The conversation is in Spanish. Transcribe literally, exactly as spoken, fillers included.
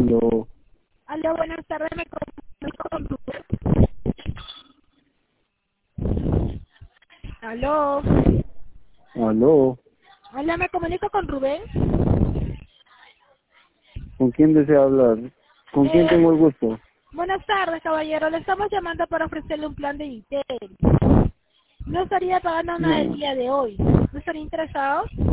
Aló. Aló, buenas tardes, me comunico con Rubén. Aló. Aló. Hola, me comunico con Rubén. ¿Con quién desea hablar? ¿Con quién Eh, tengo el gusto? buenas tardes, caballero. Le estamos llamando para ofrecerle un plan de Vitel. No estaría pagando nada el No. día de hoy. ¿No estaría interesado?